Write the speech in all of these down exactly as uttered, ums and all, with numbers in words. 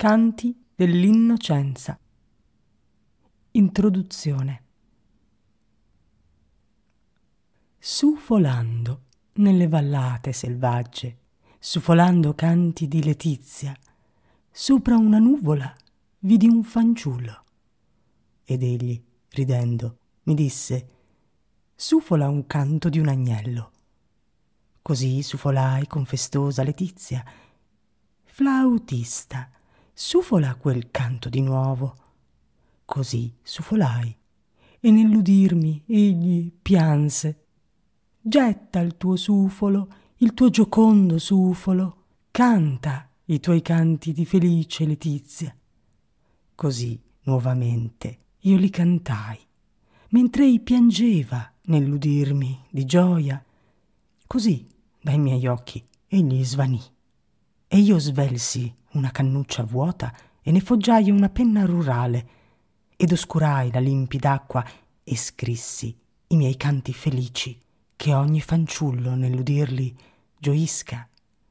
Canti dell'innocenza. Introduzione. Sufolando nelle vallate selvagge, sufolando canti di letizia, sopra una nuvola vidi un fanciullo. Ed egli, ridendo, mi disse: sufola un canto di un agnello. Così sufolai con festosa letizia. Flautista, sufola quel canto di nuovo. Così sufolai, e nell'udirmi egli pianse. Getta il tuo sufolo, il tuo giocondo sufolo, canta i tuoi canti di felice letizia. Così nuovamente io li cantai, mentre ei piangeva nell'udirmi di gioia. Così dai miei occhi egli svanì, e io svelsi una cannuccia vuota e ne foggiai una penna rurale, ed oscurai la limpida acqua e scrissi i miei canti felici, che ogni fanciullo nell'udirli gioisca.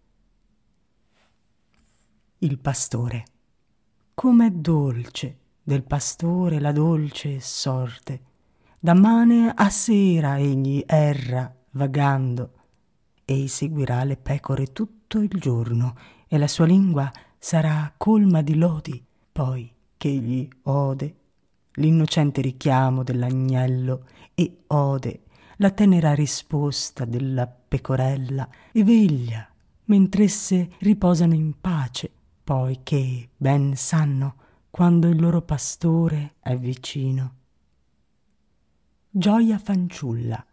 Il pastore. Com'è dolce del pastore la dolce sorte, da mane a sera egli erra vagando, ei seguirà le pecore tutto il giorno, e la sua lingua sarà colma di lodi, poi che egli ode l'innocente richiamo dell'agnello e ode la tenera risposta della pecorella, e veglia mentr'esse riposano in pace, poi che ben sanno quando il loro pastore è vicino. Gioia fanciulla.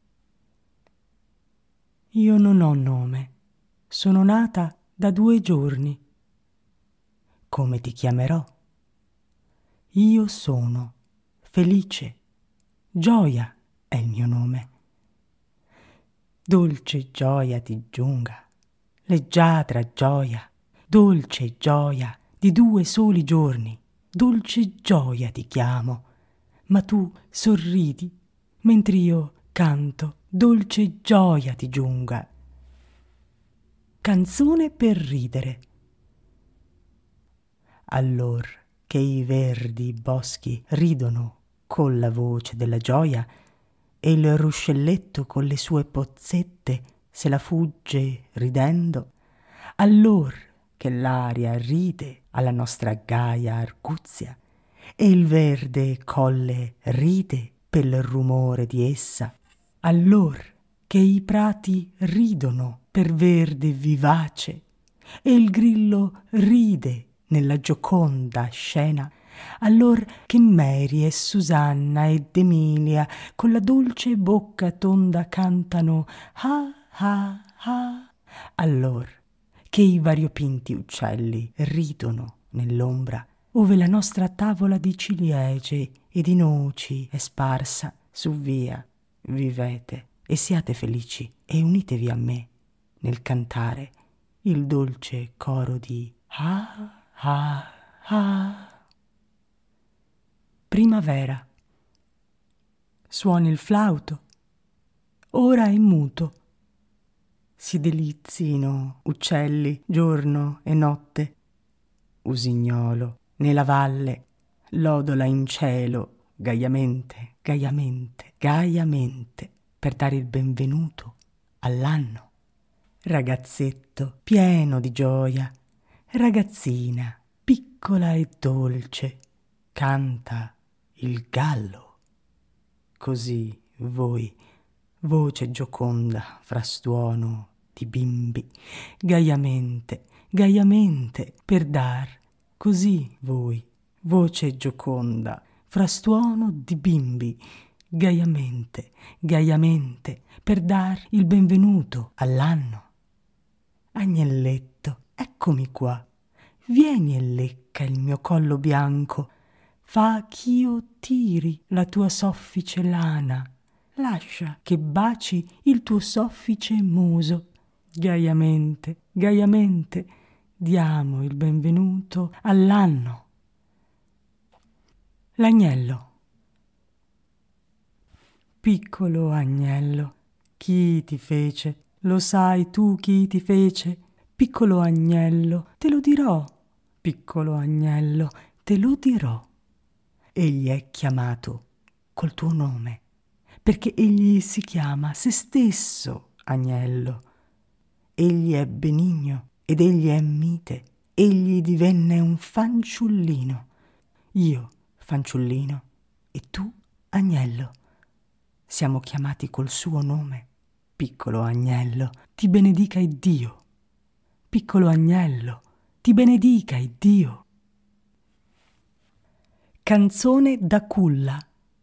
Io non ho nome, sono nata da due giorni. Come ti chiamerò? Io sono Felice, Gioia è il mio nome. Dolce gioia ti giunga, leggiadra gioia, dolce gioia di due soli giorni, dolce gioia ti chiamo, ma tu sorridi, mentre io canto, dolce gioia ti giunga. Canzone per ridere. Allor che i verdi boschi ridono con la voce della gioia, e il ruscelletto con le sue pozzette se la fugge ridendo, allor che l'aria ride alla nostra gaia arguzia, e il verde colle ride pel rumore di essa, allor che i prati ridono per verde vivace, e il grillo ride nella gioconda scena, allor che Mary e Susanna ed Emilia con la dolce bocca tonda cantano ah ah ah, allor che i variopinti uccelli ridono nell'ombra, ove la nostra tavola di ciliegie e di noci è sparsa su via. Vivete e siate felici e unitevi a me nel cantare il dolce coro di ah ah ah. Primavera. Suoni il flauto, ora è muto. Si delizino uccelli giorno e notte. Usignolo nella valle lodola in cielo gaiamente, gaiamente, gaiamente, per dare il benvenuto all'anno. Ragazzetto pieno di gioia, ragazzina piccola e dolce, canta il gallo. Così voi, voce gioconda, frastuono di bimbi, gaiamente, gaiamente, per dar, così voi, voce gioconda, frastuono di bimbi, gaiamente, gaiamente, per dar il benvenuto all'anno. Agnelletto, eccomi qua, vieni e lecca il mio collo bianco, fa ch'io tiri la tua soffice lana, lascia che baci il tuo soffice muso. Gaiamente, gaiamente, diamo il benvenuto all'anno. L'agnello. Piccolo agnello, chi ti fece? Lo sai tu chi ti fece? Piccolo agnello, te lo dirò. piccolo agnello, te lo dirò. Egli è chiamato col tuo nome, perché egli si chiama se stesso agnello. Egli è benigno ed egli è mite, egli divenne un fanciullino. Io, fanciullino, e tu, agnello. Siamo chiamati col suo nome. Piccolo agnello, ti benedica Iddio. Piccolo agnello, ti benedica Iddio. Canzone da culla.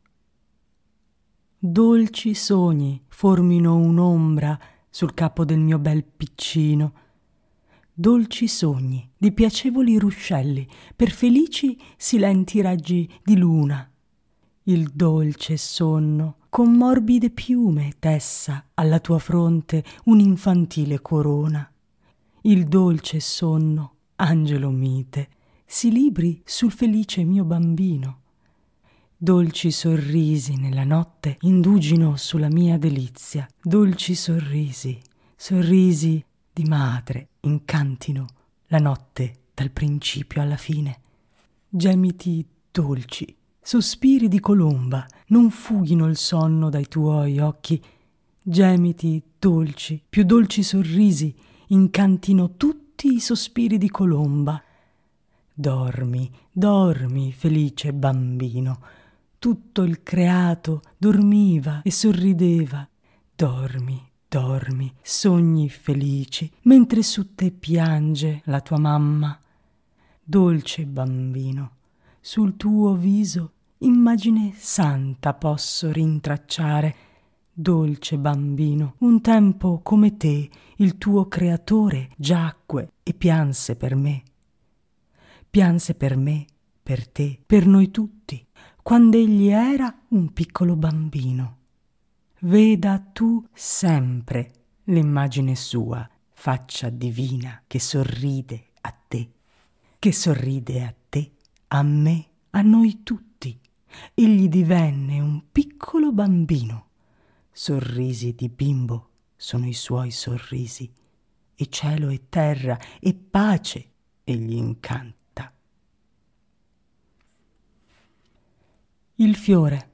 Dolci sogni formino un'ombra sul capo del mio bel piccino. Dolci sogni di piacevoli ruscelli per felici silenti raggi di luna. Il dolce sonno con morbide piume tessa alla tua fronte un'infantile corona. Il dolce sonno, angelo mite, si libri sul felice mio bambino. Dolci sorrisi nella notte indugino sulla mia delizia. Dolci sorrisi, sorrisi di madre incantino la notte dal principio alla fine. Gemiti dolci, sospiri di colomba, non fughino il sonno dai tuoi occhi. Gemiti dolci, più dolci sorrisi, incantino tutti i sospiri di colomba. Dormi, dormi, felice bambino. Tutto il creato dormiva e sorrideva. Dormi, dormi, sogni felici, mentre su te piange la tua mamma. Dolce bambino, sul tuo viso immagine santa posso rintracciare. Dolce bambino, un tempo come te il tuo creatore giacque e pianse per me. Pianse per me, per te, per noi tutti, quando egli era un piccolo bambino. Veda tu sempre l'immagine sua, faccia divina che sorride a te, che sorride a te, a me, a noi tutti. Egli divenne un piccolo bambino. Sorrisi di bimbo sono i suoi sorrisi, e cielo e terra e pace egli incanta. Il fiore.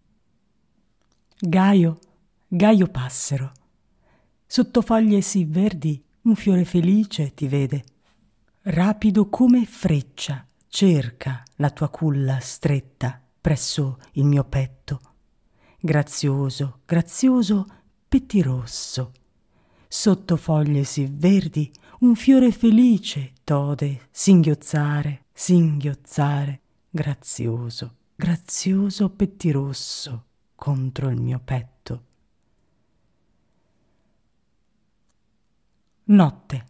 Gaio, gaio passero, sotto foglie sì verdi un fiore felice ti vede. Rapido come freccia cerca la tua culla stretta presso il mio petto. Grazioso, grazioso pettirosso, sotto foglie sì verdi un fiore felice t'ode singhiozzare, singhiozzare, grazioso, grazioso pettirosso contro il mio petto. Notte.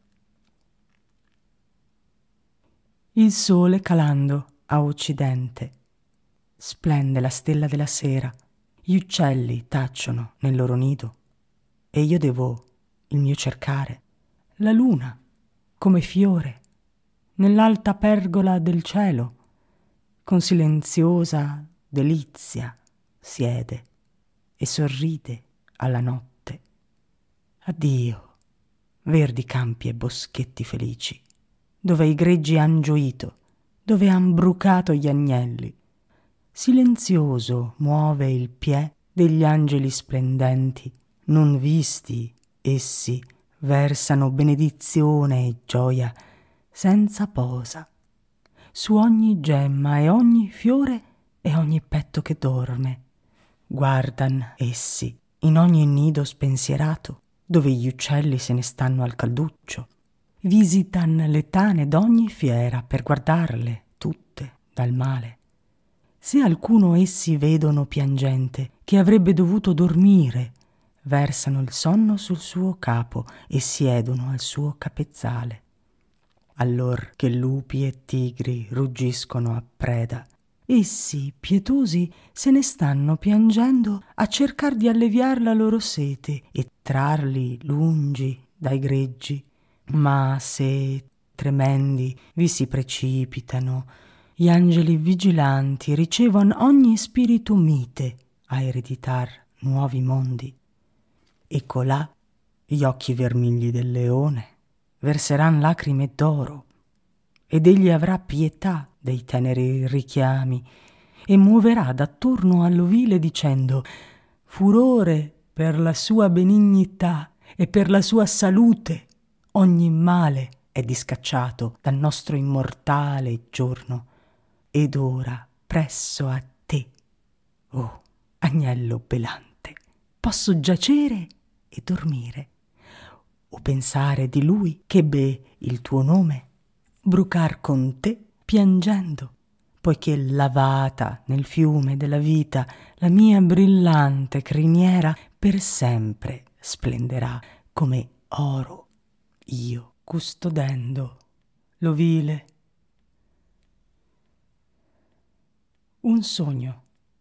Il sole calando a occidente splende la stella della sera. Gli uccelli tacciono nel loro nido e io devo il mio cercare. La luna, come fiore, nell'alta pergola del cielo, con silenziosa delizia siede e sorride alla notte. Addio, verdi campi e boschetti felici, dove i greggi han gioito, dove han brucato gli agnelli. Silenzioso muove il piè degli angeli splendenti, non visti essi versano benedizione e gioia senza posa su ogni gemma e ogni fiore e ogni petto che dorme. Guardan essi in ogni nido spensierato, dove gli uccelli se ne stanno al calduccio. Visitan le tane d'ogni fiera per guardarle tutte dal male. Se alcuno essi vedono piangente, che avrebbe dovuto dormire, versano il sonno sul suo capo e siedono al suo capezzale. Allor che lupi e tigri ruggiscono a preda, essi, pietosi, se ne stanno piangendo a cercar di alleviar la loro sete e trarli lungi dai greggi. Ma se, tremendi, vi si precipitano, gli angeli vigilanti ricevon ogni spirito mite a ereditar nuovi mondi. E colà gli occhi vermigli del leone verseran lacrime d'oro ed egli avrà pietà dei teneri richiami e muoverà d'attorno all'ovile dicendo: furore per la sua benignità e per la sua salute ogni male è discacciato dal nostro immortale giorno, ed ora presso a te, oh agnello belante, posso giacere e dormire, o pensare di lui ch'ebbe il tuo nome, brucar con te piangendo, poiché lavata nel fiume della vita la mia brillante criniera per sempre splenderà come oro, io custodendo l'ovile. Un sogno.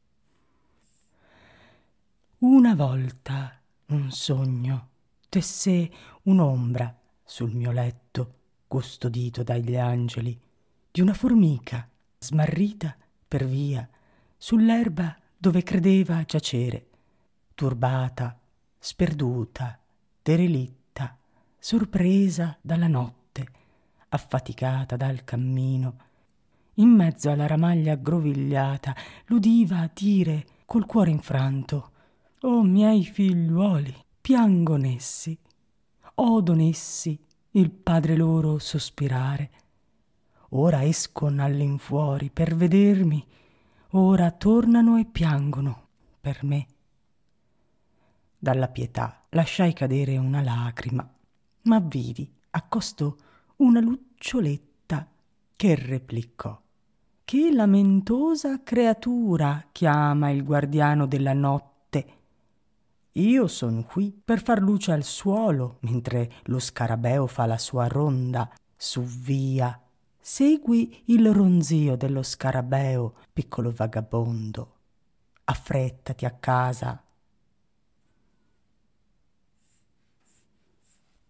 Una volta un sogno tesse un'ombra sul mio letto, custodito dagli angeli, di una formica smarrita per via sull'erba dove credeva giacere, turbata, sperduta, derelitta, sorpresa dalla notte, affaticata dal cammino. In mezzo alla ramaglia aggrovigliata l'udiva dire col cuore infranto: «O miei figliuoli, piangon essi, odon essi il padre loro sospirare. Ora escon all'infuori per vedermi, ora tornano e piangono per me». Dalla pietà lasciai cadere una lacrima, ma vidi accosto una luccioletta che replicò: «Che lamentosa creatura chiama il guardiano della notte? Io son qui per far luce al suolo, mentre lo scarabeo fa la sua ronda. Su via, segui il ronzio dello scarabeo, piccolo vagabondo. Affrettati a casa